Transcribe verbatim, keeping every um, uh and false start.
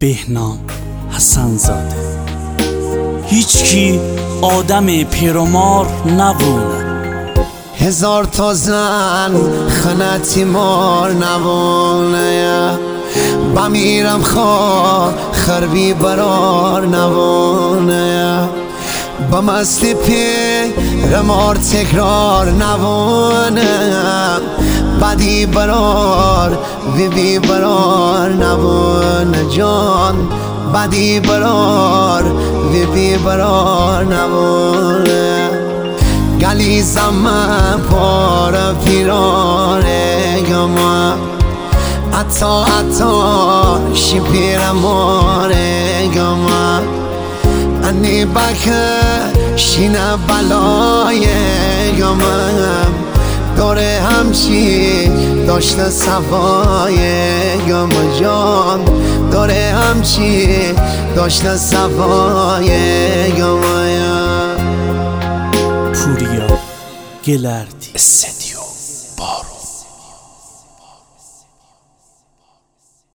بهنام حسن زاده. هیچکی آدم پیرمار نبونه، هزار تا زن خنتی مار نبونه، بمیرم خواه خربی برار نبونه، بمستی پیرمار تکرار نبونه، بدی برار وی بی برار نبونه جان، بدی برار وی بی برار نبونه. گلی زمان پار پیرانه گما اتا اتا شی پیرمانه گما انی بکه شینه بلای گما دوره همچی داشته صفای گما جان، دوره همچی داشته صفای گما. پوریا گلردی.